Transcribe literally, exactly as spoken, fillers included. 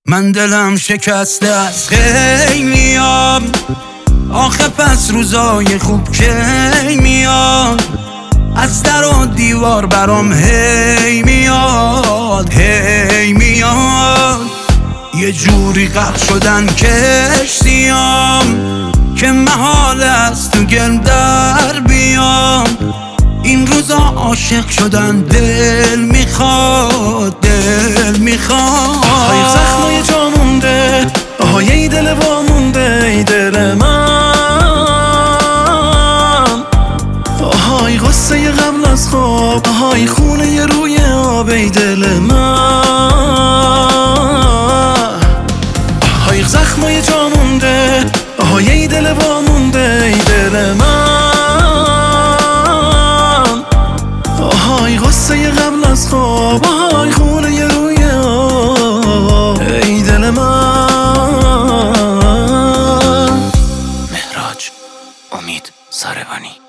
من دلم شکسته از خیلیام، آخه پس روزای خوب کی میاد؟ از در و دیوار برام هی میاد هی میاد. یه جوری غرق شدن کشتیام که محال است تو گل در بیام. این روزا عاشق شدن دل میخواد دل میخواد. آهای زخمای جا مونده، آهای ای دل وا مونده، ای دل من. آهای غصه قبل از خواب، آهای خونه روی آب، ای دل من. آهای زخمای جا مونده، آهای ای دل وا مونده، ای دل من. آهای غصه قبل از خواب، آهای خونه روی آب، ای دل من. مهراج امید ساربانی.